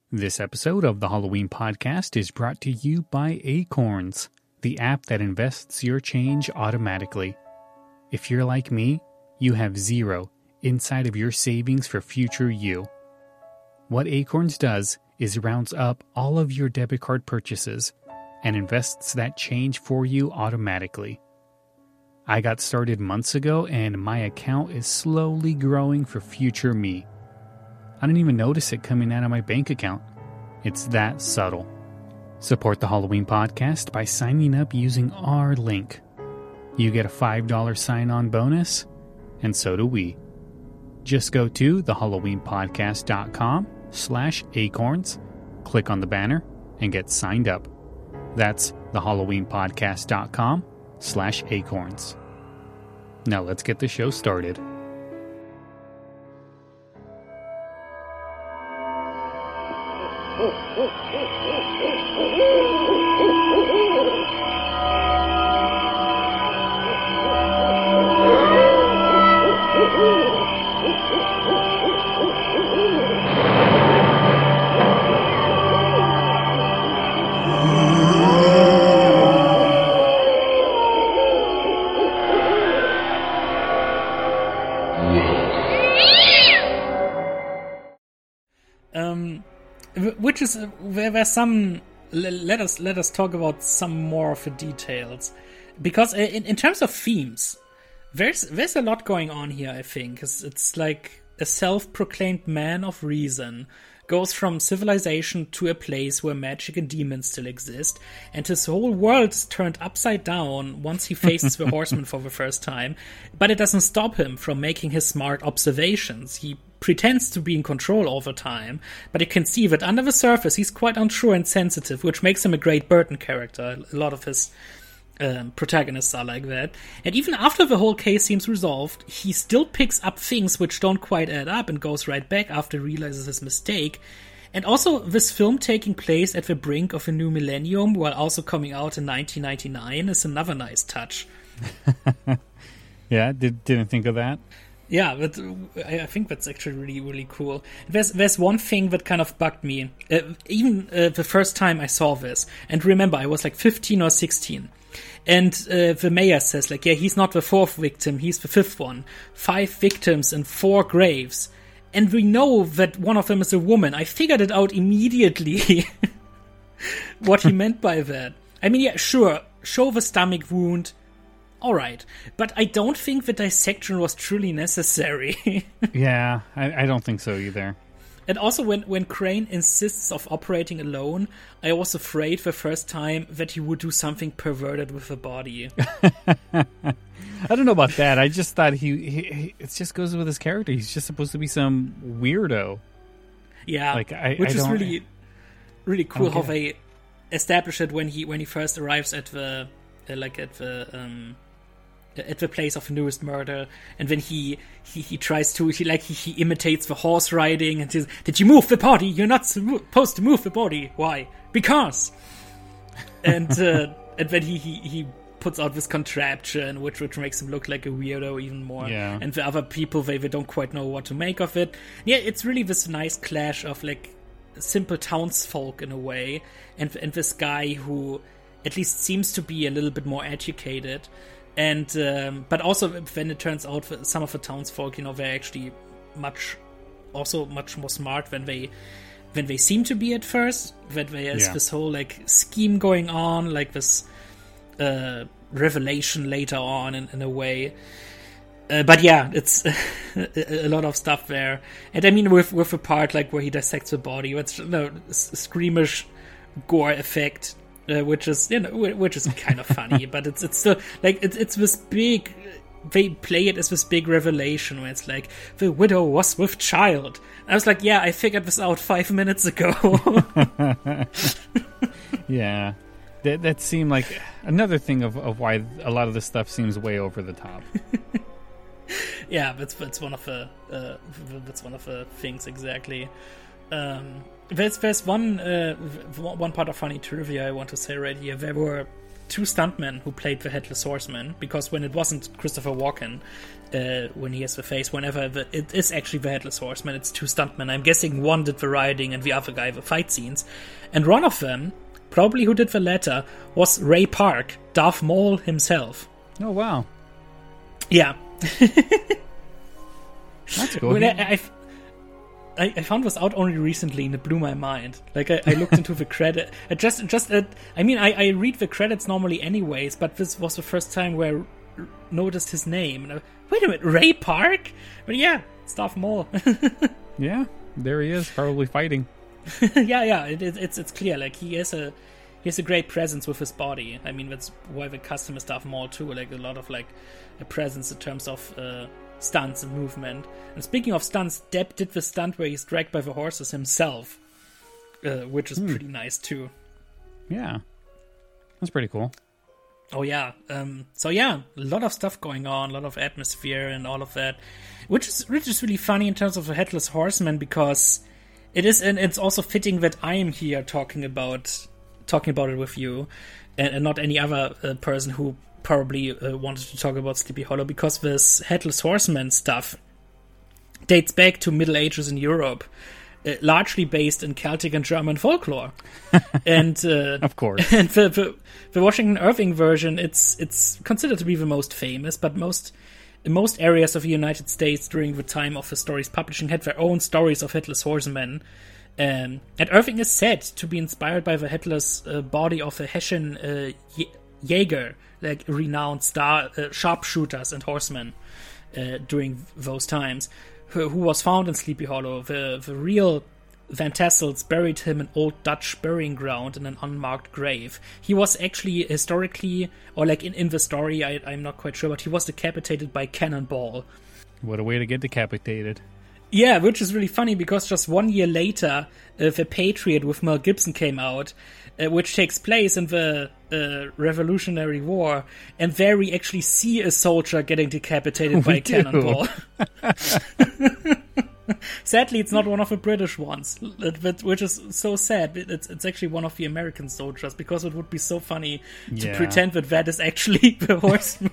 This episode of the Halloween Podcast is brought to you by Acorns, the app that invests your change automatically. If you're like me, you have zero inside of your savings for future you. What Acorns does is rounds up all of your debit card purchases and invests that change for you automatically. I got started months ago and my account is slowly growing for future me. I didn't even notice it coming out of my bank account. It's that subtle. Support the Halloween Podcast by signing up using our link. You get a $5 sign-on bonus, and so do we. Just go to thehalloweenpodcast.com/acorns, click on the banner, and get signed up. That's thehalloweenpodcast.com/acorns. Now let's get the show started. Which is where some let us talk about some more of the details, because in terms of themes, there's a lot going on here. I think it's like a self-proclaimed man of reason goes from civilization to a place where magic and demons still exist, and his whole world is turned upside down once he faces the horseman for the first time. But it doesn't stop him from making his smart observations. He pretends to be in control all the time, but you can see that under the surface he's quite unsure and sensitive, which makes him a great Burton character. A lot of his protagonists are like that. And even after the whole case seems resolved, he still picks up things which don't quite add up and goes right back after he realizes his mistake. And also, this film taking place at the brink of a new millennium while also coming out in 1999 is another nice touch. Yeah, didn't think of that. Yeah, but I think that's actually really, really cool. There's one thing that kind of bugged me, even the first time I saw this. And remember, I was like 15 or 16. And the mayor says, like, yeah, he's not the fourth victim, he's the fifth one. 5 victims and 4 graves. And we know that one of them is a woman. I figured it out immediately what he meant by that. I mean, yeah, sure, show the stomach wound. Alright, but I don't think the dissection was truly necessary. Yeah, I don't think so either. And also, when Crane insists of operating alone, I was afraid the first time that he would do something perverted with the body. I don't know about that. I just thought he it just goes with his character. He's just supposed to be some weirdo. Yeah, like which is really, really cool how they establish it when he first arrives at the at the place of the newest murder, and then he tries to he imitates the horse riding and says, "Did you move the body? You're not supposed to move the body. Why? Because." And and then he puts out this contraption which makes him look like a weirdo even more. Yeah. And the other people they don't quite know what to make of it. Yeah, it's really this nice clash of like simple townsfolk in a way, and this guy who at least seems to be a little bit more educated. And but also when it turns out that some of the townsfolk, they're actually much more smart than they seem to be at first. That there's this whole like scheme going on, like this revelation later on in a way. But yeah, it's a lot of stuff there. And I mean, with the part like where he dissects the body, it's squeamish gore effect. Which is kind of funny, but it's still like it's this big. They play it as this big revelation where it's like the widow was with child. I was like, yeah, I figured this out 5 minutes ago. Yeah, that seemed like another thing of why a lot of this stuff seems way over the top. Yeah, that's one of the things exactly. There's one part of funny trivia I want to say right here. There were two stuntmen who played the Headless Horseman, because when it wasn't Christopher Walken, when he has the face, it is actually the Headless Horseman, it's two stuntmen. I'm guessing one did the riding and the other guy the fight scenes. And one of them, probably who did the latter, was Ray Park, Darth Maul himself. Oh, wow. Yeah. That's cool. I found this out only recently and it blew my mind. Like, I looked into the credit. I read the credits normally anyways, but this was the first time where I noticed his name. And wait a minute, Ray Park? But yeah, it's Darth Maul. Yeah, there he is, probably fighting. yeah, it's clear. Like, he has a great presence with his body. I mean, that's why the custom is Darth Maul too. Like, a lot of, like, a presence in terms of stunts and movement. And speaking of stunts, Depp did the stunt where he's dragged by the horses himself, which is pretty nice too. Yeah, that's pretty cool. Oh yeah. So yeah, a lot of stuff going on, a lot of atmosphere and all of that, which is really funny in terms of the Headless Horseman, because it is, and it's also fitting that I am here talking about it with you, and not any other person who probably wanted to talk about Sleepy Hollow, because this Headless Horseman stuff dates back to Middle Ages in Europe, largely based in Celtic and German folklore. And of course, and the Washington Irving version, it's considered to be the most famous, but in most areas of the United States during the time of the story's publishing had their own stories of Headless Horsemen. And Irving is said to be inspired by the headless body of the Hessian Jäger, like renowned sharpshooters and horsemen during those times, who was found in Sleepy Hollow. The real Van Tassels buried him in Old Dutch burying ground in an unmarked grave. He was actually historically, or like in the story, I'm not quite sure, but he was decapitated by cannonball. What a way to get decapitated. Yeah, which is really funny, because just 1 year later, The Patriot with Mel Gibson came out, which takes place in the Revolutionary War, and there we actually see a soldier getting decapitated by a cannonball. Sadly, it's not one of the British ones, which is so sad. It's actually one of the American soldiers, because it would be so funny to pretend that is actually the horseman.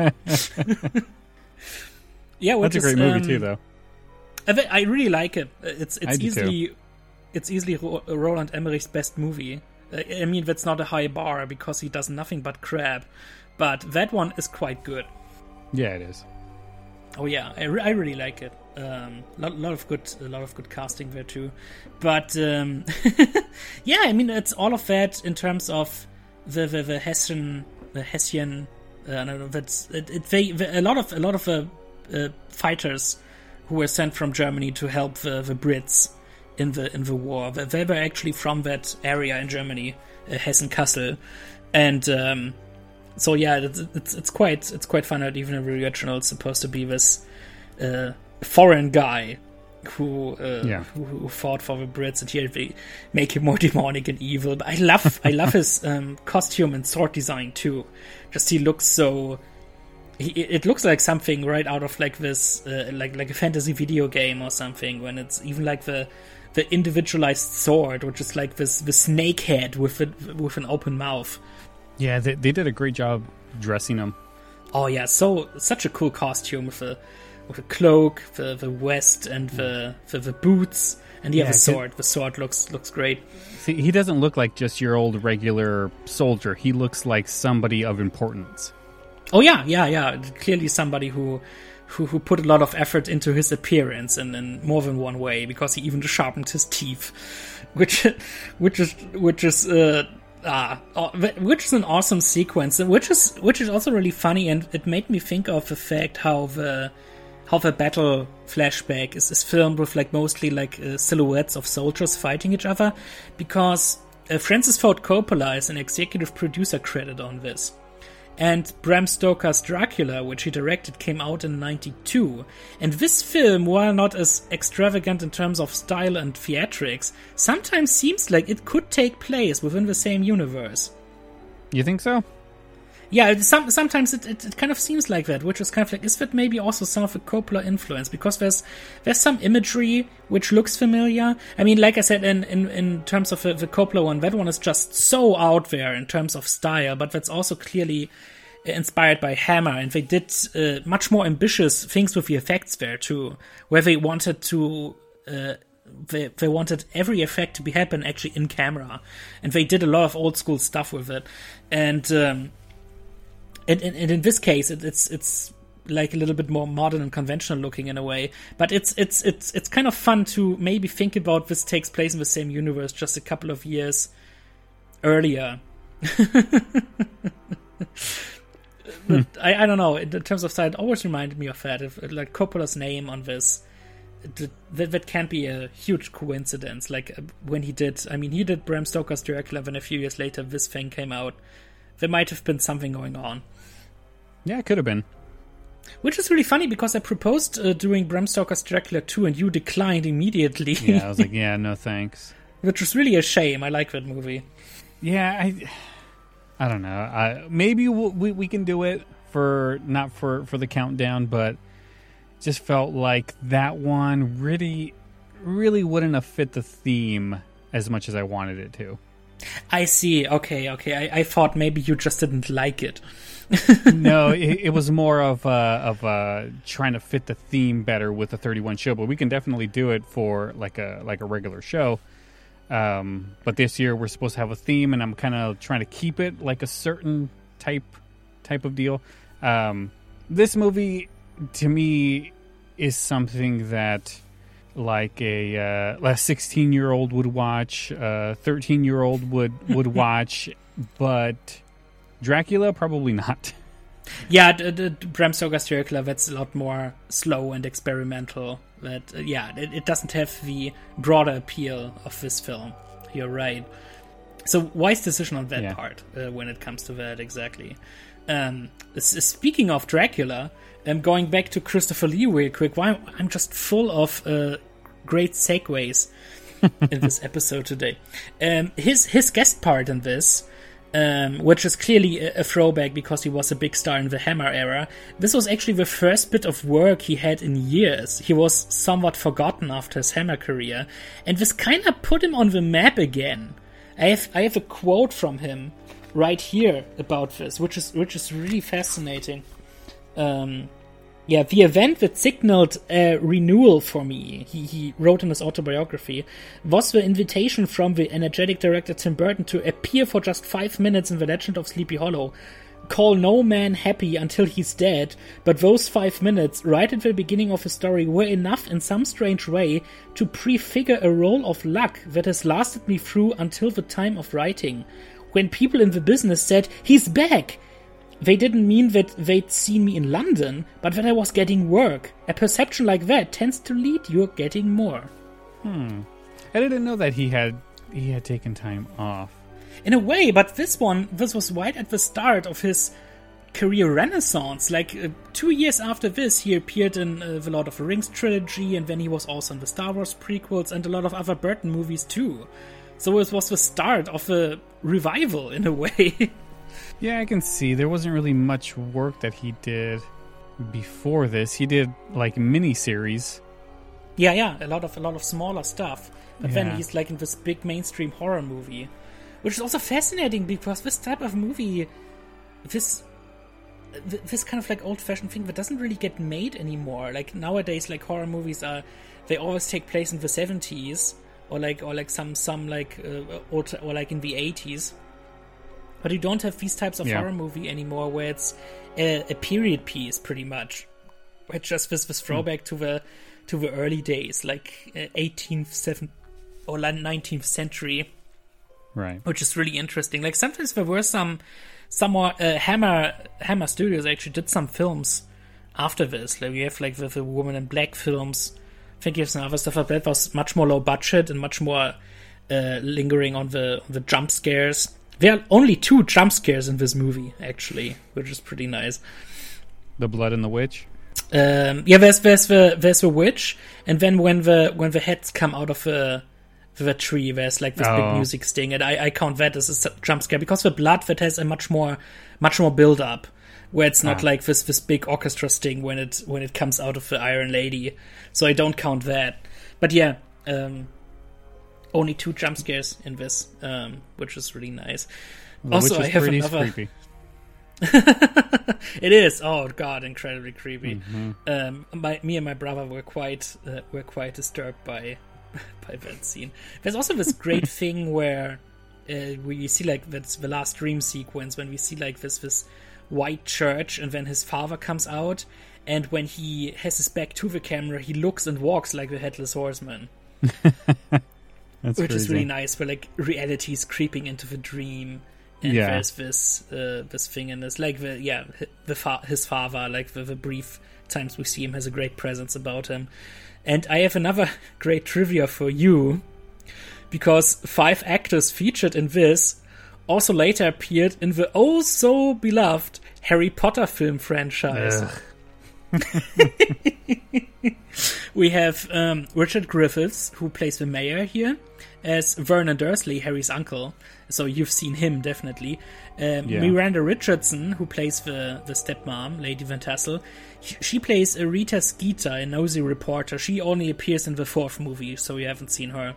Yeah, that's a great movie too, though. I really like it. It's easily Roland Emmerich's best movie. I mean, that's not a high bar, because he does nothing but crap, but that one is quite good. Yeah, it is. Oh yeah, I really like it. A lot of good casting there too. But yeah, I mean, it's all of that in terms of the Hessian. I don't know. That's a lot of fighters who were sent from Germany to help the Brits in the war. They were actually from that area in Germany, Hessen-Kassel, and so yeah, it's quite fun that even in the original it's supposed to be this foreign guy who fought for the Brits, and here they make him more demonic and evil. But I love his costume and sword design too. Just he looks so. It looks like something right out of like this, like a fantasy video game or something. When it's even like the individualized sword, which is like the snake head with an open mouth. Yeah, they did a great job dressing him. Oh yeah, such a cool costume with a cloak, the vest, and the boots, and the sword. The sword looks great. See, he doesn't look like just your old regular soldier. He looks like somebody of importance. Oh yeah. Clearly somebody who put a lot of effort into his appearance in more than one way, because he even sharpened his teeth, which is an awesome sequence, which is also really funny, and it made me think of the fact how the battle flashback is filmed with like mostly like silhouettes of soldiers fighting each other, because Francis Ford Coppola is an executive producer credit on this. And Bram Stoker's Dracula, which he directed, came out in 1992. And this film, while not as extravagant in terms of style and theatrics, sometimes seems like it could take place within the same universe. You think so? Yeah, sometimes it kind of seems like that, which is kind of like, is that maybe also some of the Coppola influence? Because there's some imagery which looks familiar. I mean, like I said, in terms of the Coppola one, that one is just so out there in terms of style, but that's also clearly inspired by Hammer, and they did much more ambitious things with the effects there too, where they wanted to... They wanted every effect to be happen actually in camera, and they did a lot of old school stuff with it, and in this case it's like a little bit more modern and conventional looking in a way, but it's kind of fun to maybe think about this takes place in the same universe just a couple of years earlier. But I don't know, in terms of style, it always reminded me of that, like Coppola's name on this. That can't be a huge coincidence. Like when he did Bram Stoker's Dracula, then a few years later this thing came out. There might have been something going on. Yeah, it could have been. Which is really funny because I proposed doing Bram Stoker's Dracula 2 and you declined immediately. Yeah, I was like, yeah, no thanks. Which was really a shame. I like that movie. Yeah, I don't know. Maybe we can do it not for the countdown, but just felt like that one really wouldn't have fit the theme as much as I wanted it to. I see. Okay. I thought maybe you just didn't like it. No, it was more of trying to fit the theme better with the 31 show, but we can definitely do it for like a regular show. But this year we're supposed to have a theme, and I'm kind of trying to keep it like a certain type of deal. This movie, to me, is something that like a 16-year-old would watch, 13-year-old would watch, but Dracula probably not. Yeah, the Bram Stoker's Dracula, that's a lot more slow and experimental. That it doesn't have the broader appeal of this film. You're right. So wise decision on that part when it comes to that, exactly. Speaking of Dracula, going back to Christopher Lee real quick, I'm just full of great segues in this episode today. His guest part in this, which is clearly a throwback because he was a big star in the Hammer era. This was actually the first bit of work he had in years. He was somewhat forgotten after his Hammer career, and this kind of put him on the map again. I have a quote from him right here about this, which is really fascinating. The event that signaled a renewal for me, he wrote in his autobiography, was the invitation from the energetic director Tim Burton to appear for just 5 minutes in The Legend of Sleepy Hollow. Call no man happy until he's dead, but those 5 minutes, right at the beginning of the story, were enough in some strange way to prefigure a roll of luck that has lasted me through until the time of writing. When people in the business said, "He's back!" they didn't mean that they'd seen me in London, but that I was getting work. A perception like that tends to lead you getting more. I didn't know that he had taken time off. In a way, but this was right at the start of his career renaissance. Like 2 years after this, he appeared in the Lord of the Rings trilogy, and then he was also in the Star Wars prequels and a lot of other Burton movies too. So it was the start of a revival in a way. Yeah, I can see. There wasn't really much work that he did before this. He did like mini-series. Yeah, a lot of smaller stuff. But then he's like in this big mainstream horror movie, which is also fascinating because this type of movie, this kind of like old-fashioned thing that doesn't really get made anymore. Like nowadays, like horror movies they always take place in the 70s or some like old, or like in the 80s. But you don't have these types of horror movie anymore where it's a period piece, pretty much. Where it's just this throwback to the early days, like 18th, or 19th century. Right. Which is really interesting. Like sometimes there were some more Hammer Studios actually did some films after this. Like you have like the Woman in Black films. I think you have some other stuff, but that was much more low budget and much more lingering on the jump scares. There are only 2 jump scares in this movie, actually, which is pretty nice. The blood and the witch? There's the witch, and then when the heads come out of the the tree. There's like this big music sting, and I count that as a jump scare because the blood that has a much more build up, where it's not like this big orchestra sting when it comes out of the Iron Lady. So I don't count that. But yeah, only 2 jump scares in this, which is really nice. Also, I have another. Creepy. It is. Oh god, incredibly creepy. Mm-hmm. Me and my brother were quite disturbed by that scene. There's also this great thing where we see like that's the last dream sequence when we see like this white church, and then his father comes out, and when he has his back to the camera, he looks and walks like the Headless Horseman. Which crazy. Is really nice, where like reality is creeping into the dream. And there's this thing, and it's like his father, like the brief times we see him, has a great presence about him. And I have another great trivia for you, because 5 actors featured in this also later appeared in the oh so beloved Harry Potter film franchise. We have Richard Griffiths, who plays the mayor here, as Vernon Dursley, Harry's uncle. So you've seen him, definitely. Miranda Richardson, who plays the stepmom, Lady Van Tassel. She plays Rita Skeeter, a nosy reporter. She only appears in the 4th movie, so you haven't seen her.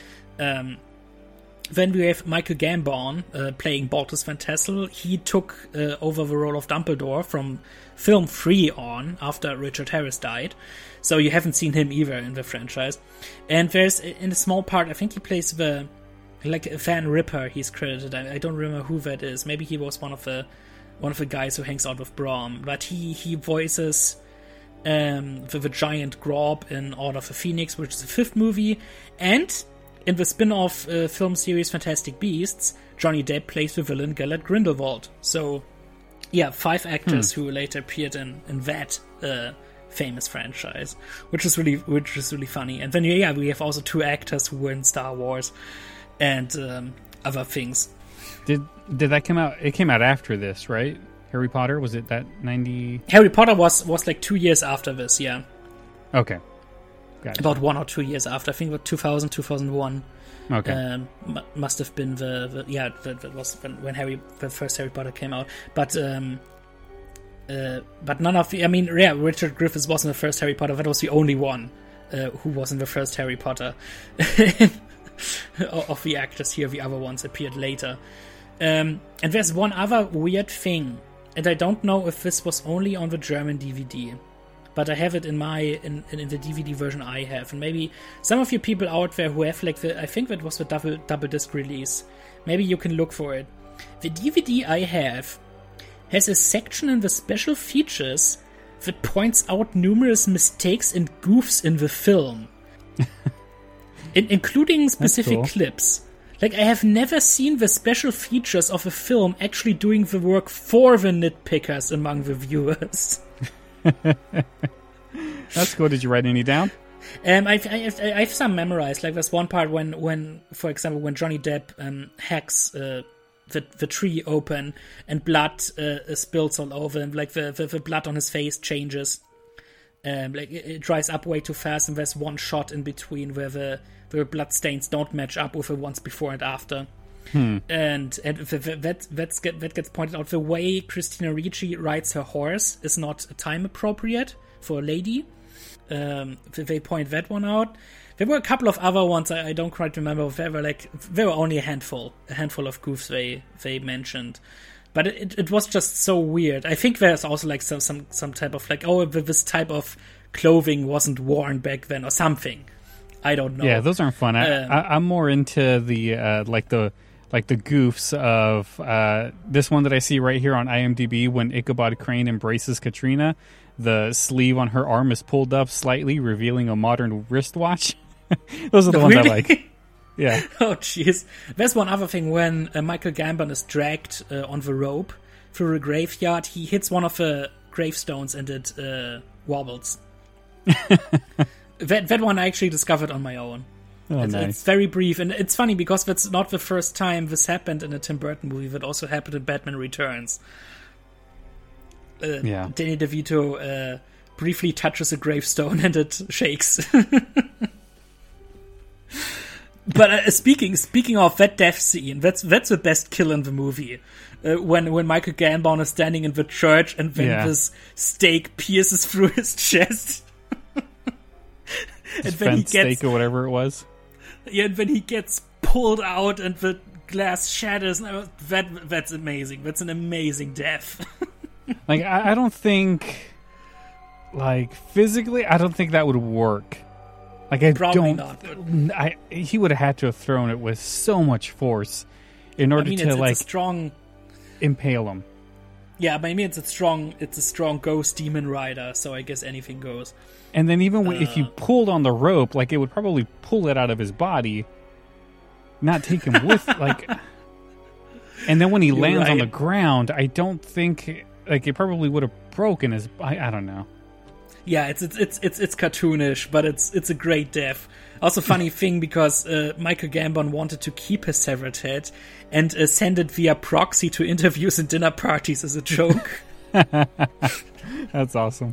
Then we have Michael Gambon playing Baltus Van Tassel. He took over the role of Dumbledore from film 3 on, after Richard Harris died. So you haven't seen him either in the franchise. And there's, in a small part, I think he plays Van Ripper, he's credited. I don't remember who that is. Maybe he was one of the guys who hangs out with Brom. But he voices the giant Grob in Order of the Phoenix, which is the 5th movie. And in the spin-off film series Fantastic Beasts, Johnny Depp plays the villain Gellert Grindelwald. So, yeah, 5 actors who later appeared in that famous franchise, which is really funny. And then we have also 2 actors who were in Star Wars and other things. Did that come out? It came out after this, right? Harry Potter, was it that 90? Harry Potter was like 2 years after this, yeah. Okay. Gotcha. About 1 or 2 years after. I think about 2000, 2001. Okay. Must have been that was when the first Harry Potter came out. But none of Richard Griffiths wasn't the first Harry Potter. That was the only one who was in the first Harry Potter. Of the actors here, the other ones appeared later. And there's one other weird thing, and I don't know if this was only on the German DVD, but I have it in the DVD version I have, and maybe some of you people out there who have I think that was the double disc release, maybe you can look for it. The DVD I have has a section in the special features that points out numerous mistakes and goofs in the film. Including specific clips. Like, I have never seen the special features of a film actually doing the work for the nitpickers among the viewers. That's cool. Did you write any down? I have some memorized. Like, there's one part when for example, when Johnny Depp hacks the tree open and blood spills all over him. Like, the blood on his face changes. Like, it dries up way too fast, and there's one shot in between where the blood stains don't match up with the ones before and after. And that gets pointed out. The way Christina Ricci rides her horse is not time appropriate for a lady. They point that one out. There were a couple of other ones I don't quite remember. There were only a handful of goofs they mentioned. But it was just so weird. I think there's also like some type of this type of clothing wasn't worn back then or something. I don't know. Yeah, those aren't fun. I'm more into the the goofs of this one that I see right here on IMDb when Ichabod Crane embraces Katrina. The sleeve on her arm is pulled up slightly, revealing a modern wristwatch. Those are the ones I like. Yeah. Oh, jeez. There's one other thing when Michael Gambon is dragged on the rope through a graveyard. He hits one of the gravestones and it wobbles. That one I actually discovered on my own. Oh, nice. It's very brief, and it's funny because that's not the first time this happened in a Tim Burton movie. That also happened in Batman Returns. Danny DeVito briefly touches a gravestone and it shakes. But speaking of that death scene, that's the best kill in the movie. When Michael Gambon is standing in the church and then this stake pierces through his chest. And then he gets stake or whatever it was. Yeah, and then he gets pulled out and the glass shatters. That's amazing. That's an amazing death. Like, I don't think, like, physically, I don't think that would work. Like, Probably not. He would have had to have thrown it with so much force in order to it's strong impale him. Yeah, but I mean, it's a strong ghost demon rider, so I guess anything goes. And then even if you pulled on the rope, like, it would probably pull it out of his body, not take him with, like. And then when he lands on the ground, I don't think, like, it probably would have broken his. I don't know. Yeah, it's cartoonish, but it's a great death. Also, funny thing, because Michael Gambon wanted to keep his severed head and send it via proxy to interviews and dinner parties as a joke. That's awesome.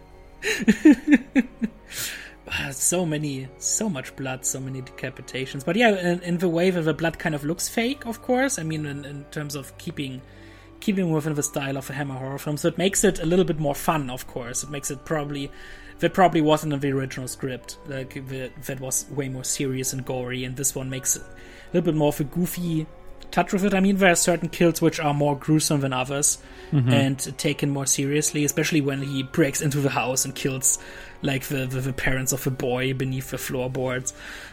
So much blood, so many decapitations. But yeah, in the way that the blood kind of looks fake, of course. I mean, in terms of keeping within the style of a Hammer horror film, so it makes it a little bit more fun. Of course, it makes it probably wasn't in the original script. Like that was way more serious and gory, and this one makes it a little bit more of a goofy touch with it. I mean, there are certain kills which are more gruesome than others and taken more seriously, especially when he breaks into the house and kills like the parents of a boy beneath the floorboards.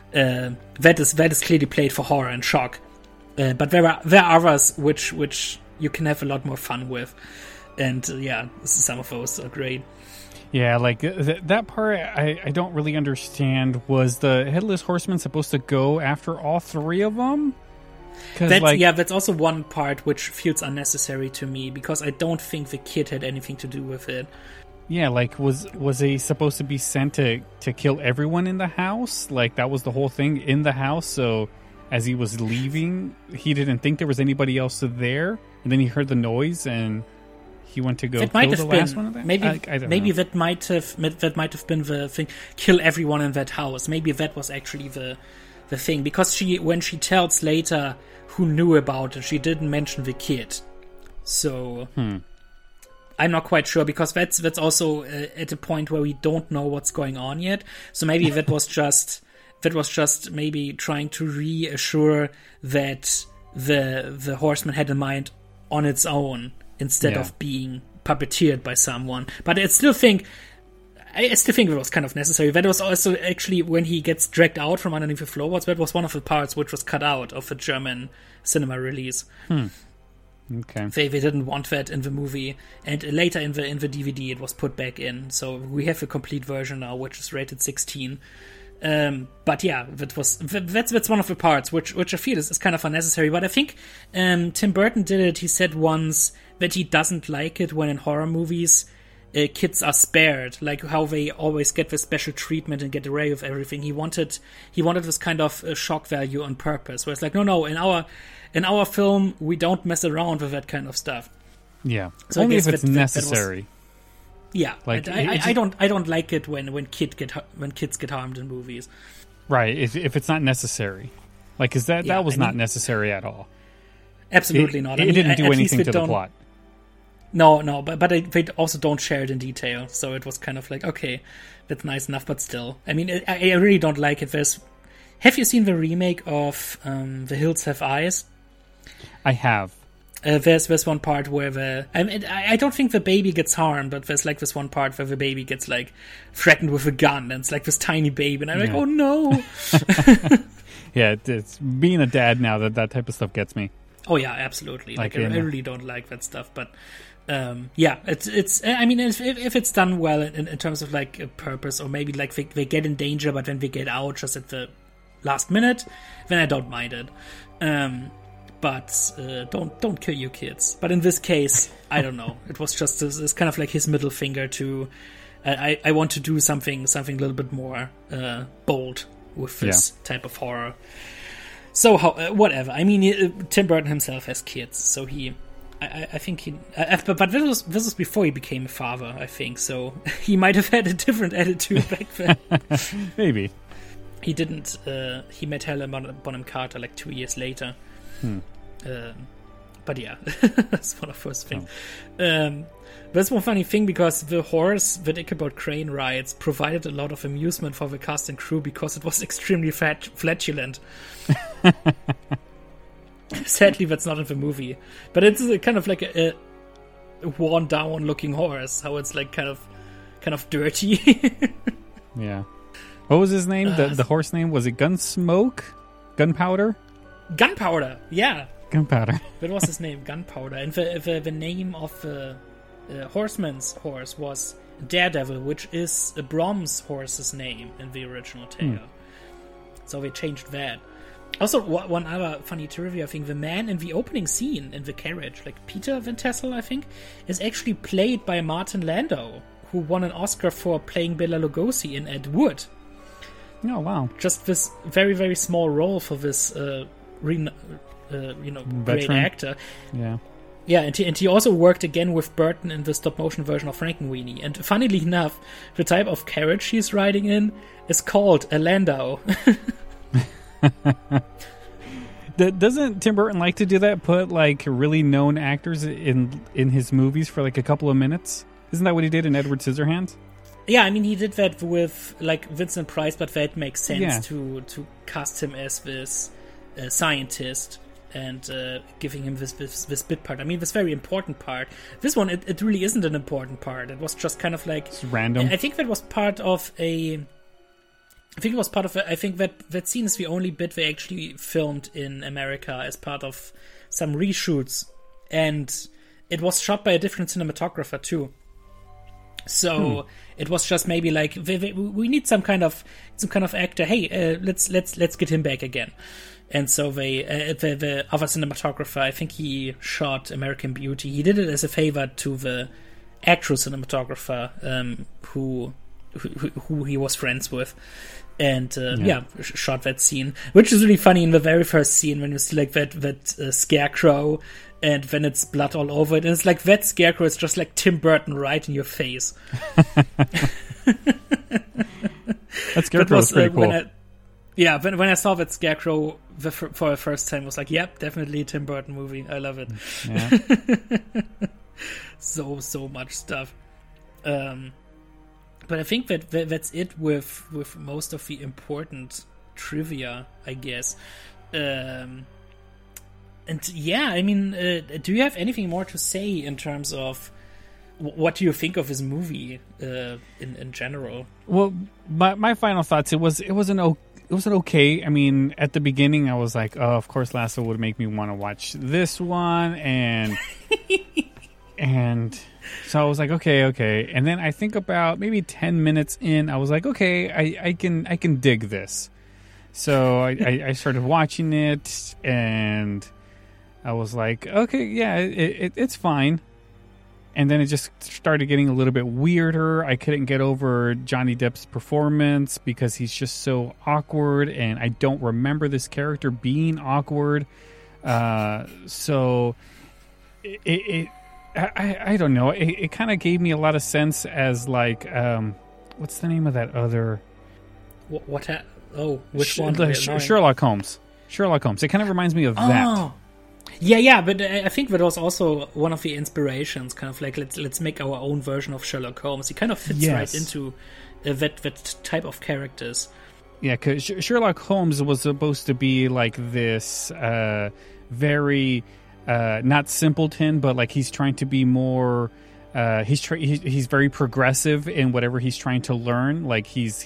That is clearly played for horror and shock. But there are others which you can have a lot more fun with, and some of those are great. Yeah, like that part I don't really understand. Was the Headless Horseman supposed to go after all three of them? That's also one part which feels unnecessary to me, because I don't think the kid had anything to do with it. Yeah, like was he supposed to be sent to kill everyone in the house? Like that was the whole thing, in the house, so as he was leaving, he didn't think there was anybody else there, and then he heard the noise and he went to go kill the last one of them? Maybe that might have been the thing. Kill everyone in that house. Maybe that was actually the thing, because when she tells later who knew about it, she didn't mention the kid. So I'm not quite sure, because that's also at a point where we don't know what's going on yet. So maybe that was just maybe trying to reassure that the horseman had a mind on its own instead of being puppeteered by someone. But I still think it was kind of necessary. That was also actually when he gets dragged out from underneath the floorboards. That was one of the parts which was cut out of the German cinema release. Okay. They didn't want that in the movie, and later in the DVD it was put back in. So we have a complete version now, which is rated 16. But yeah, that's one of the parts which I feel is kind of unnecessary. But I think Tim Burton did it. He said once that he doesn't like it when in horror movies kids are spared, like how they always get the special treatment and get away with everything. He wanted this kind of shock value on purpose, where it's like, no, in our film we don't mess around with that kind of stuff. Yeah, so only if it's necessary. Yeah, like I don't like it when kids get harmed in movies. Right, if it's not necessary, like, because that was not necessary at all. Absolutely not. It didn't do anything to the plot. No, but they also don't share it in detail, so it was kind of like, okay, that's nice enough, but still, I mean, I really don't like it. Have you seen the remake of The Hills Have Eyes? I have. There's one part where I don't think the baby gets harmed, but there's like this one part where the baby gets like threatened with a gun, and it's like this tiny baby, and I'm like, oh no. Yeah, it's being a dad now, that type of stuff gets me. Oh yeah, absolutely. Like I really don't like that stuff, but it's. I mean, if it's done well in terms of like a purpose, or maybe like they get in danger, but then they get out just at the last minute, then I don't mind it. But don't kill your kids. But in this case, I don't know. It was just this kind of like his middle finger to. I want to do something a little bit more bold with this type of horror. So whatever. I mean, Tim Burton himself has kids, so I think he. But this was before he became a father, I think. So he might have had a different attitude back then. Maybe. he didn't. He met Helena Bonham Carter like 2 years later. But yeah, that's one of the first things. That's one funny thing, because the horse that Ichabod Crane rides provided a lot of amusement for the cast and crew because it was extremely flatulent. Sadly, that's not in the movie, but it's kind of like a worn down looking horse. How it's like kind of dirty. Yeah. What was his name? The horse name, was it Gunsmoke? Gunpowder? Gunpowder. Yeah. Gunpowder. That was his name, Gunpowder. And the name of the horseman's horse was Daredevil, which is Brom's horse's name in the original tale. So they changed that. Also, one other funny trivia thing, the man in the opening scene in the carriage, like Peter Van Tassel, I think, is actually played by Martin Landau, who won an Oscar for playing Bela Lugosi in Ed Wood. Oh, wow. Just this very, very small role for this great actor. Yeah. Yeah, and he also worked again with Burton in the stop-motion version of Frankenweenie. And funnily enough, the type of carriage he's riding in is called a landau. Doesn't Tim Burton like to do that? Put like really known actors in his movies for like a couple of minutes? Isn't that what he did in Edward Scissorhands? Yeah, I mean, he did that with like Vincent Price, but that makes sense to cast him as this scientist and giving him this bit part. I mean, this very important part. This one, it really isn't an important part. It was just kind of like... It's random. I think that was part of a... I think that scene is the only bit they actually filmed in America as part of some reshoots. And it was shot by a different cinematographer, too. So it was just maybe like, we need some kind of actor. Hey, let's get him back again. And so the other cinematographer, I think he shot American Beauty. He did it as a favor to the actual cinematographer who he was friends with, and shot that scene, which is really funny in the very first scene when you see like that scarecrow, and then it's blood all over it, and it's like that scarecrow is just like Tim Burton right in your face. That scarecrow was pretty cool. When I saw that scarecrow for the first time, I was like, yep, definitely a Tim Burton movie. I love it. Yeah. so much stuff. But I think that's it with most of the important trivia, I guess. And yeah, I mean, do you have anything more to say in terms of what do you think of this movie in general? Well, my final thoughts, it was an okay. I mean, at the beginning, I was like, oh, of course, Lasso would make me want to watch this one, and and so I was like, okay. And then I think about maybe 10 minutes in, I was like, okay, I can dig this. So I started watching it, and I was like, okay, yeah, it's fine. And then it just started getting a little bit weirder. I couldn't get over Johnny Depp's performance because he's just so awkward, and I don't remember this character being awkward. So I don't know. It kind of gave me a lot of sense as like, what's the name of that other? Which one? Sherlock Holmes. Sherlock Holmes. It kind of reminds me of that. Yeah, but I think that was also one of the inspirations, kind of like let's make our own version of Sherlock Holmes. He kind of fits right into that type of characters. Yeah, because Sherlock Holmes was supposed to be like this very not simpleton, but like he's trying to be more. He's very progressive in whatever he's trying to learn. Like he's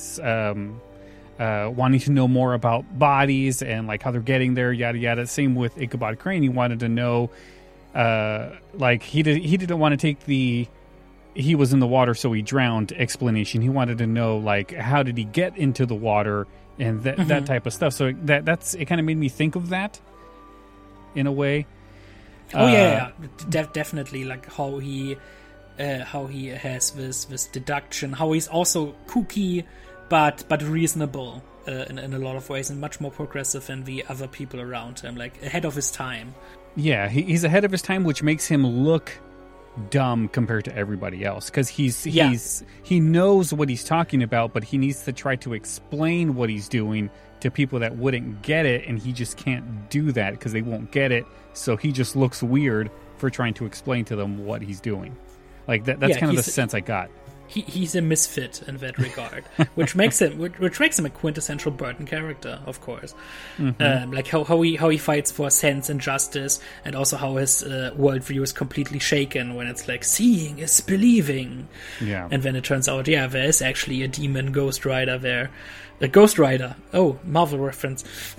wanting to know more about bodies and like how they're getting there, yada yada. Same with Ichabod Crane. He wanted to know, like he didn't want to take the "he was in the water so he drowned" explanation. He wanted to know like how did he get into the water and that type of stuff. So that's it. Kind of made me think of that in a way. Definitely like how he has this deduction. How he's also kooky. But reasonable in a lot of ways, and much more progressive than the other people around him, like ahead of his time. Yeah, he's ahead of his time, which makes him look dumb compared to everybody else, because he knows what he's talking about, but he needs to try to explain what he's doing to people that wouldn't get it, and he just can't do that because they won't get it. So he just looks weird for trying to explain to them what he's doing. Like that's kind of the sense I got. He's a misfit in that regard, which makes him a quintessential Burton character, of course. Mm-hmm. Like how he fights for sense and justice, and also how his worldview is completely shaken when it's like seeing is believing. Yeah, and then it turns out, there is actually a demon Ghost Rider there. A Ghost Rider. Oh, Marvel reference.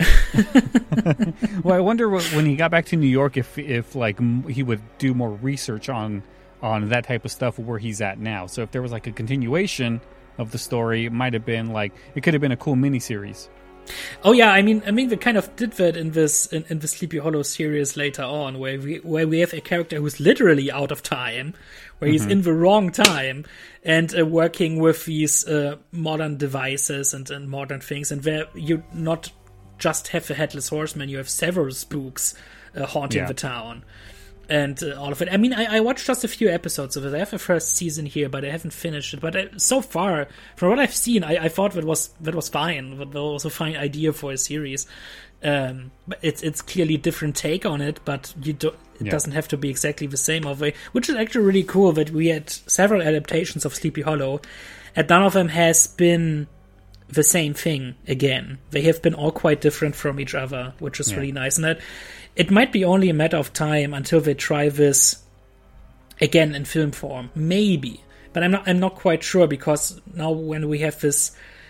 Well, I wonder when he got back to New York if like he would do more research on that type of stuff where he's at now. So if there was like a continuation of the story, it might have been like, it could have been a cool miniseries. Oh yeah, I mean they kind of did that in the Sleepy Hollow series later on, where we have a character who's literally out of time, where he's in the wrong time, and working with these modern devices and modern things, and where you not just have the Headless Horseman, you have several spooks haunting the town. And all of it. I mean, I watched just a few episodes of it. I have the first season here, but I haven't finished it. But so far, from what I've seen, I thought that was fine. That was a fine idea for a series. But it's clearly a different take on it, but it doesn't have to be exactly the same of it, which is actually really cool that we had several adaptations of Sleepy Hollow, and none of them has been the same thing again. They have been all quite different from each other, which is really nice. And it might be only a matter of time until they try this again in film form, maybe. But I'm not quite sure, because now when we have this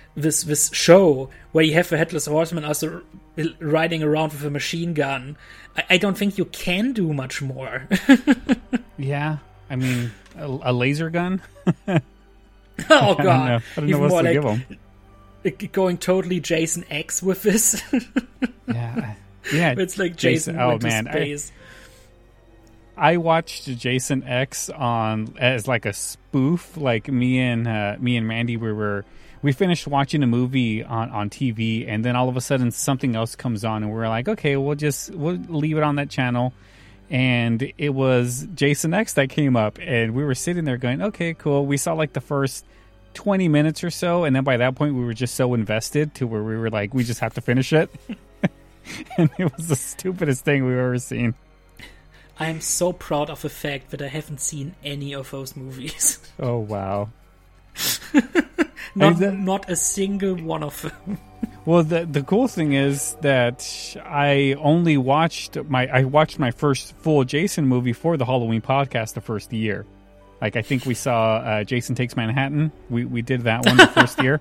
show where you have the Headless Horseman also riding around with a machine gun, I don't think you can do much more. Yeah, I mean a laser gun. Oh god, I don't know what to give him. Going totally Jason X with this. Yeah, it's like Jason went to space. I watched Jason X as like a spoof. Like me and Mandy, we finished watching a movie on TV, and then all of a sudden something else comes on, and we're like, okay, we'll leave it on that channel. And it was Jason X that came up, and we were sitting there going, okay, cool. We saw like the first 20 minutes or so, and then by that point we were just so invested to where we were like, we just have to finish it. And it was the stupidest thing we've ever seen. I am so proud of the fact that I haven't seen any of those movies. Oh wow. Not a single one of them. Well, the cool thing is that I watched my first full Jason movie for the Halloween podcast the first year. Like, I think we saw Jason Takes Manhattan. We did that one the first year.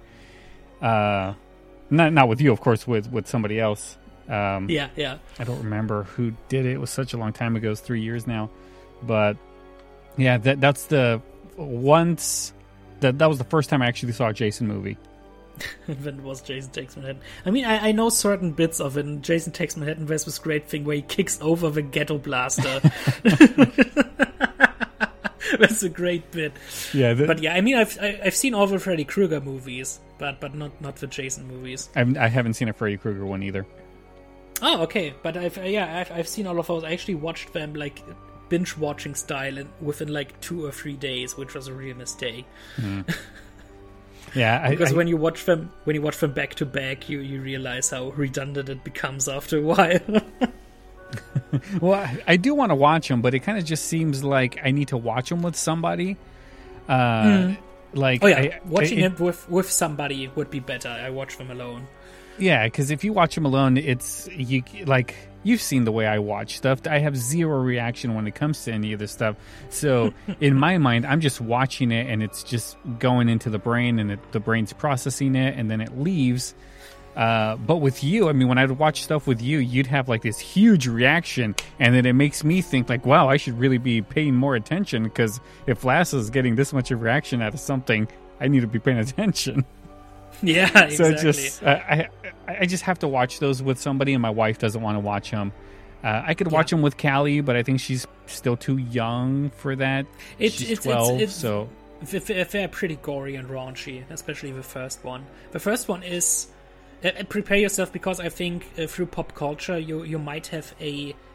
Not with you, of course, with somebody else. Yeah. I don't remember who did it. It was such a long time ago. It's 3 years now. But yeah, that's the once that was the first time I actually saw a Jason movie. When it was Jason Takes Manhattan. I mean, I know certain bits of it. Jason Takes Manhattan, there's this great thing where he kicks over the ghetto blaster. That's a great bit. Yeah, but yeah, I mean, I've seen all the Freddy Krueger movies, but not the Jason movies. I haven't seen a Freddy Krueger one either. Oh, okay. But I've seen all of those. I actually watched them like binge watching style within like 2 or 3 days, which was a real mistake. Mm. Yeah, because when you watch them back to back, you realize how redundant it becomes after a while. Well, I do want to watch them, but it kind of just seems like I need to watch them with somebody. Like, watching it with somebody would be better. I watch them alone. Yeah, because if you watch them alone, you've seen the way I watch stuff. I have zero reaction when it comes to any of this stuff. So in my mind, I'm just watching it, and it's just going into the brain, and the brain's processing it, and then it leaves. But with you, I mean, when I'd watch stuff with you, you'd have like this huge reaction, and then it makes me think like, wow, I should really be paying more attention, because if Lasso's getting this much of reaction out of something, I need to be paying attention. Yeah, exactly. So I just have to watch those with somebody, and my wife doesn't want to watch them. I could watch them with Callie, but I think she's still too young for that. She's 12, so they're pretty gory and raunchy, especially the first one. The first one is prepare yourself, because I think through pop culture you might have a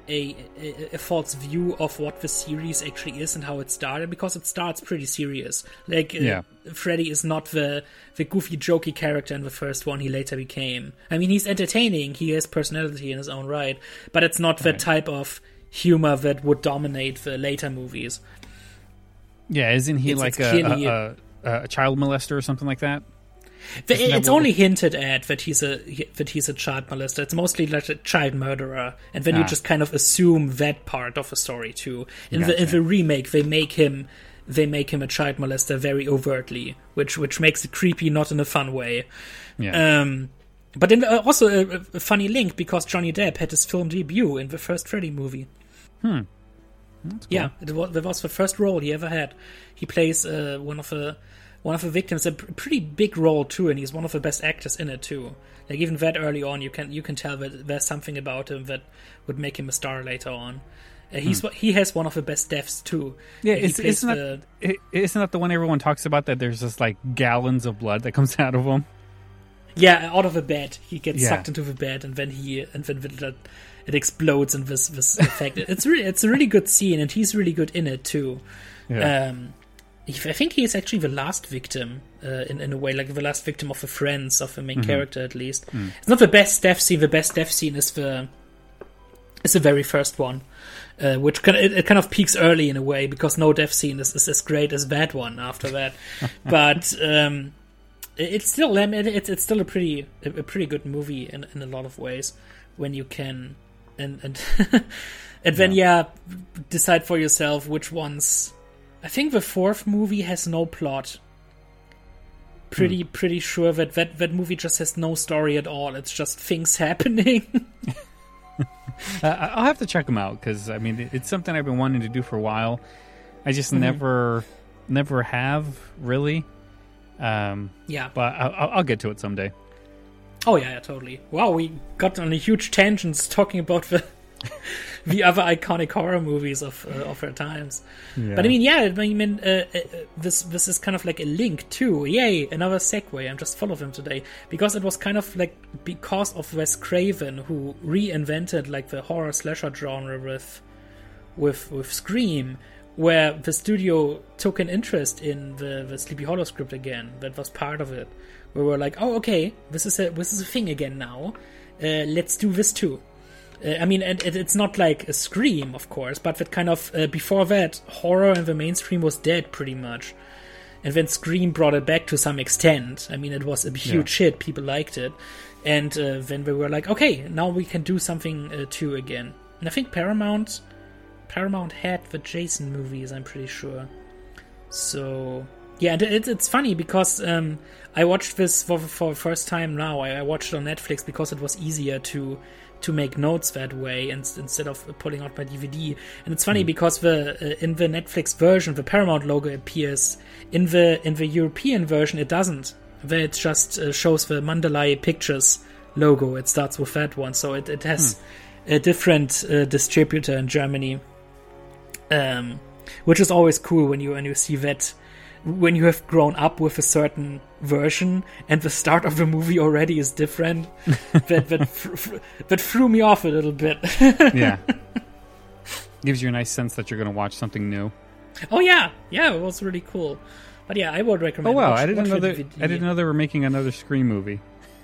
a false view of what the series actually is and how it started, because it starts pretty serious. Like, Freddy is not the goofy, jokey character in the first one he later became. I mean, he's entertaining, he has personality in his own right, but it's not the type of humor that would dominate the later movies. Yeah, isn't he like a child molester or something like that? It's only hinted at that he's a child molester. It's mostly like a child murderer, and then you just kind of assume that part of the story too. In the remake, they make him a child molester very overtly, which makes it creepy, not in a fun way. Yeah. But then also a funny link, because Johnny Depp had his film debut in the first Freddy movie. That's cool. Yeah, that was the first role he ever had. He plays one of the victims, a pretty big role too, and he's one of the best actors in it too. Like, even that early on, you can tell that there's something about him that would make him a star later on. He has one of the best deaths too. Yeah, isn't that the one everyone talks about, that there's just like gallons of blood that comes out of him? Yeah, out of a bed. He gets sucked into the bed, and then it explodes in this effect. It's a really good scene, and he's really good in it too. Yeah. I think he is actually the last victim, in a way, like the last victim of the friends of the main character, at least. It's not the best death scene. The best death scene is the very first one, which kind of peaks early in a way, because no death scene is as great as that one after that. But it's still it's still a pretty good movie in a lot of ways, when you can and then decide for yourself which ones. I think the fourth movie has no plot. Pretty sure that movie just has no story at all. It's just things happening. I'll have to check them out, because I mean, it's something I've been wanting to do for a while. I just never have really. But I'll get to it someday. Oh yeah, totally. Wow, we got on a huge tangent talking about the other iconic horror movies of our times. Yeah. But I mean, this is kind of like a link too. Yay, another segue. I'm just full of them today, because it was kind of like because of Wes Craven, who reinvented like the horror slasher genre with Scream, where the studio took an interest in the Sleepy Hollow script again. That was part of it. We were like, oh, okay, this is a thing again now. Let's do this too. I mean, and it's not like a Scream, of course, but that kind of, before that, horror in the mainstream was dead pretty much. And then Scream brought it back to some extent. I mean, it was a huge hit, people liked it. And then we were like, okay, now we can do something too again. And I think Paramount had the Jason movies, I'm pretty sure. So, yeah, and it's funny, because I watched this for the first time now. I watched it on Netflix because it was easier to make notes that way, instead of pulling out my DVD. And it's funny because in the Netflix version, the Paramount logo appears. In the European version, it doesn't. There it just shows the Mandalay Pictures logo. It starts with that one, so it has a different distributor in Germany, which is always cool when you see that. When you have grown up with a certain version and the start of the movie already is different, that threw me off a little bit. Yeah. Gives you a nice sense that you're going to watch something new. Oh, yeah. Yeah, it was really cool. But yeah, I would recommend. Oh, wow. I didn't know they were making another Scream movie.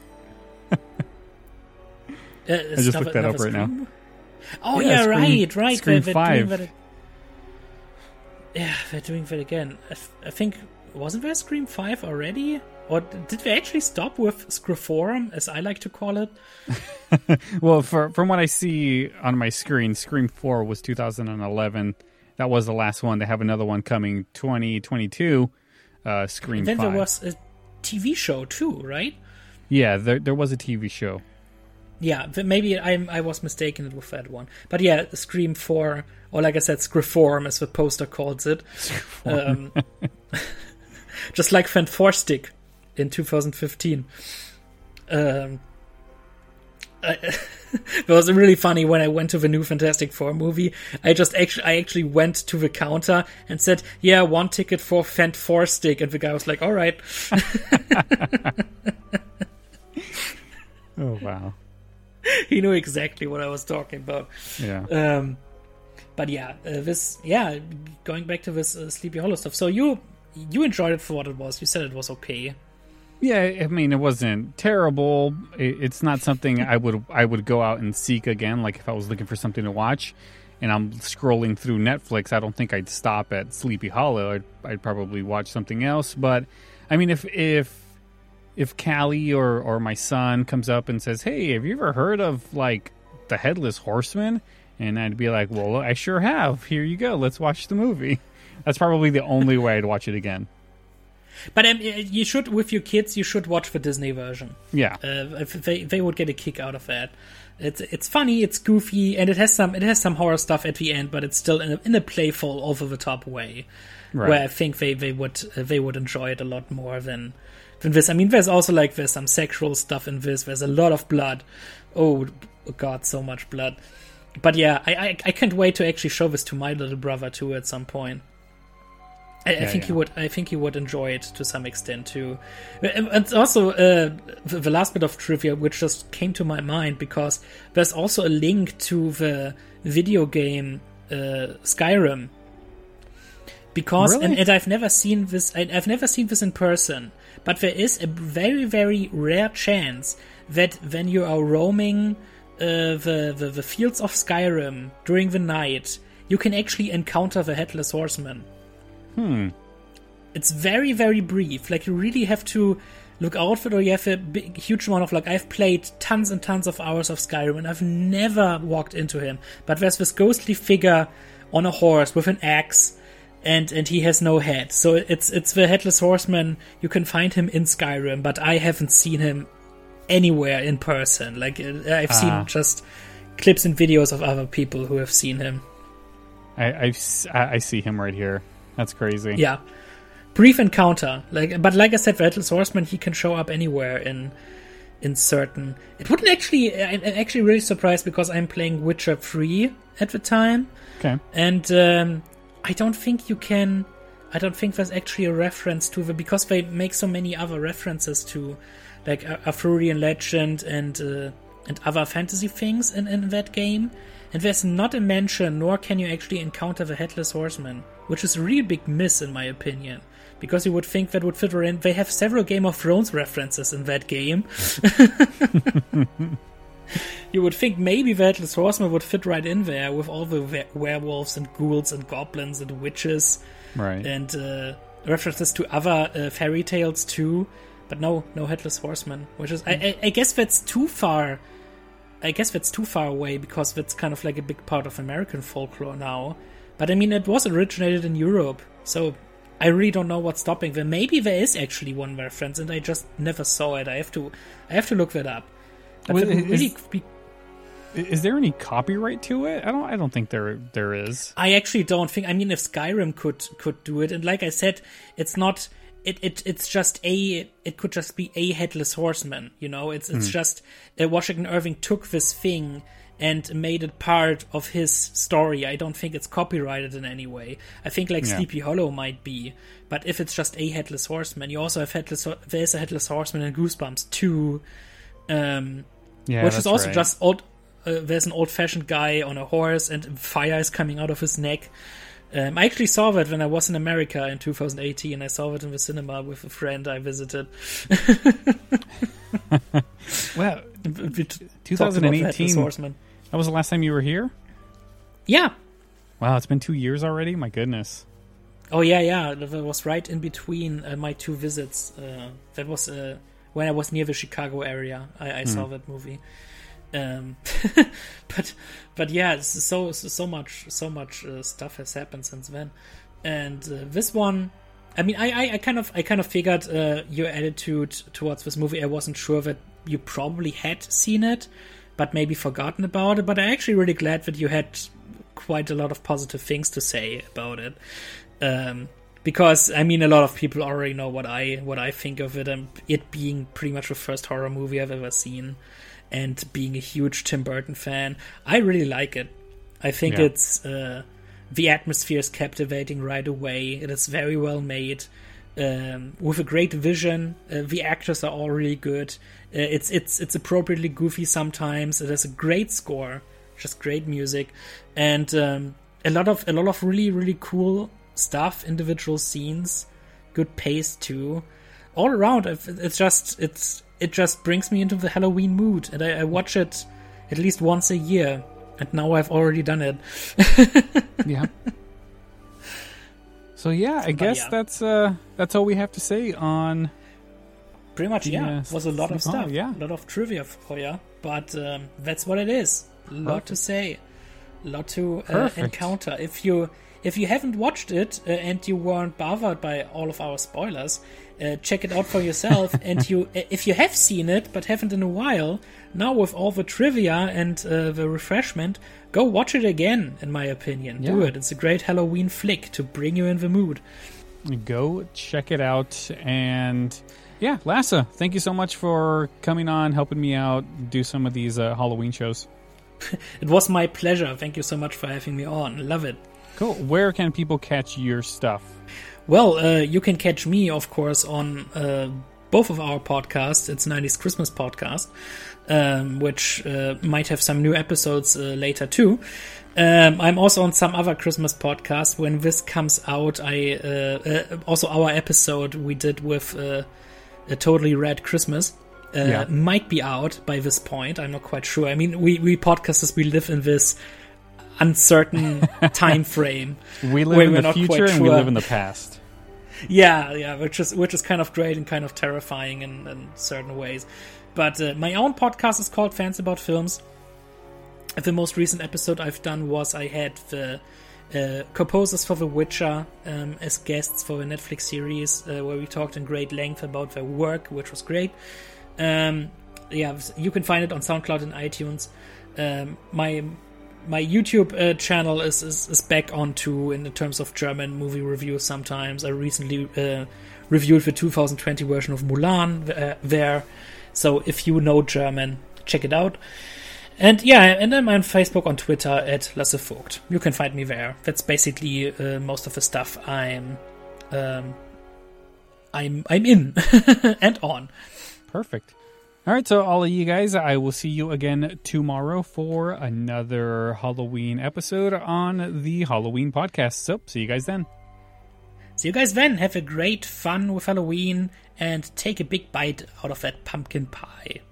I just looked that up right now. Oh, yeah, Scream, right. Scream 5. Yeah, they're doing that again. I think, wasn't there Scream 5 already? Or did they actually stop with Screforum, as I like to call it? Well, from what I see on my screen, Scream 4 was 2011. That was the last one. They have another one coming 2022, Scream 5. Then there was a TV show too, right? Yeah, there was a TV show. Yeah, maybe I was mistaken with that one. But yeah, Scream 4, or like I said, Screforum, as the poster calls it. Just like Fantastic in 2015. It was really funny when I went to the new Fantastic Four movie. I actually went to the counter and said, yeah, 1 ticket for Fantastic. And the guy was like, all right. Oh, wow. He knew exactly what I was talking about. Yeah. But yeah, going back to this Sleepy Hollow stuff. So you enjoyed it for what it was. You said it was okay. Yeah, I mean, it wasn't terrible. It's not something I would go out and seek again. Like if I was looking for something to watch, and I'm scrolling through Netflix, I don't think I'd stop at Sleepy Hollow. I'd probably watch something else. But I mean, if Callie or my son comes up and says, "Hey, have you ever heard of like the Headless Horseman?" and I'd be like, "Well, I sure have. Here you go. Let's watch the movie." That's probably the only way I'd watch it again. But you should, with your kids, you should watch the Disney version. Yeah, if they would get a kick out of that. It's funny, it's goofy, and it has some horror stuff at the end, but it's still in a playful, over the top way, right. Where I think they would enjoy it a lot more than this. I mean, there's some sexual stuff in this. There's a lot of blood. Oh God, so much blood. But yeah, I can't wait to actually show this to my little brother too at some point. I think he would enjoy it to some extent too. And also the last bit of trivia which just came to my mind, because there's also a link to the video game Skyrim. Because really? and I've never seen this. I've never seen this in person, but there is a very, very rare chance that when you are roaming the fields of Skyrim during the night, you can actually encounter the Headless Horseman. It's very, very brief. Like, you really have to look out for it, or you have a huge amount of luck. I've played tons and tons of hours of Skyrim, and I've never walked into him. But there's this ghostly figure on a horse with an axe, and he has no head. So it's the Headless Horseman. You can find him in Skyrim, but I haven't seen him anywhere in person. Like, I've seen just clips and videos of other people who have seen him. I see him right here. That's crazy. Yeah. Brief encounter. But like I said, the Headless Horseman, he can show up anywhere in certain... It wouldn't actually... I'm actually really surprised, because I'm playing Witcher 3 at the time. Okay. And I don't think there's actually a reference to because they make so many other references to like Arthurian legend and other fantasy things in that game. And there's not a mention, nor can you actually encounter the Headless Horseman, which is a really big miss in my opinion. Because you would think that would fit right in. They have several Game of Thrones references in that game. You would think maybe the Headless Horseman would fit right in there with all the werewolves and ghouls and goblins and witches. Right. And references to other fairy tales too. But no Headless Horseman. Which is, I guess that's too far... away, because that's kind of like a big part of American folklore now. But I mean, it was originated in Europe, so I really don't know what's stopping them. Maybe there is actually one reference, and I just never saw it. I have to look that up. But is there any copyright to it? I don't think there is. I actually don't think. I mean, if Skyrim could do it, and like I said, it's not. It's just it could just be a Headless Horseman, you know. It's just Washington Irving took this thing and made it part of his story. I don't think it's copyrighted in any way. I think Sleepy Hollow might be, but if it's just a Headless Horseman, you also have there's a Headless Horseman in Goosebumps too, which is also just old. There's an old-fashioned guy on a horse and fire is coming out of his neck. I actually saw that when I was in America in 2018. I saw it in the cinema with a friend I visited. Well, 2018. That was the last time you were here? Yeah. Wow, it's been 2 years already? My goodness. Oh, yeah. That was right in between my two visits. That was when I was near the Chicago area. I saw that movie. But yeah, so much stuff has happened since then, and this one, I mean, I kind of figured your attitude towards this movie. I wasn't sure that you probably had seen it, but maybe forgotten about it. But I'm actually really glad that you had quite a lot of positive things to say about it, because I mean, a lot of people already know what I think of it, and it being pretty much the first horror movie I've ever seen. And being a huge Tim Burton fan, I really like it. I think it's the atmosphere is captivating right away. It is very well made. with a great vision. The actors are all really good. It's appropriately goofy sometimes. It has a great score, just great music, and a lot of really, really cool stuff. Individual scenes, good pace too. All around, it just brings me into the Halloween mood, and I watch it at least once a year. And now I've already done it. Yeah. So yeah, I guess that's all we have to say on. Pretty much, yeah. It was a lot of stuff. Yeah. A lot of trivia for you. But that's what it is. A lot to say. A lot to encounter. If you haven't watched it and you weren't bothered by all of our spoilers, check it out for yourself. And if you have seen it but haven't in a while, now with all the trivia and the refreshment, go watch it again, in my opinion. Yeah. Do it. It's a great Halloween flick to bring you in the mood. Go check it out. And yeah, Lasse, thank you so much for coming on, helping me out, do some of these Halloween shows. It was my pleasure. Thank you so much for having me on. Love it. Cool. Where can people catch your stuff? Well, you can catch me, of course, on both of our podcasts. It's 90s Christmas Podcast, which might have some new episodes later too. I'm also on some other Christmas podcasts. When this comes out, also our episode we did with a Totally Red Christmas might be out by this point. I'm not quite sure. I mean, we podcasters, we live in this uncertain time frame. We live in the future and we live in the past. Yeah, which is kind of great and kind of terrifying in certain ways. But my own podcast is called Fans About Films. The most recent episode I've done was I had the composers for The Witcher as guests for the Netflix series, where we talked in great length about their work, which was great. You can find it on SoundCloud and iTunes. My YouTube channel is back on too in terms of German movie reviews sometimes. I recently reviewed the 2020 version of Mulan there. So if you know German, check it out. And yeah, and I'm on Facebook, on Twitter at Lasse Vogt. You can find me there. That's basically most of the stuff I'm in and on. Perfect. All right, so all of you guys, I will see you again tomorrow for another Halloween episode on the Halloween podcast. So, see you guys then. See you guys then. Have a great fun with Halloween and take a big bite out of that pumpkin pie.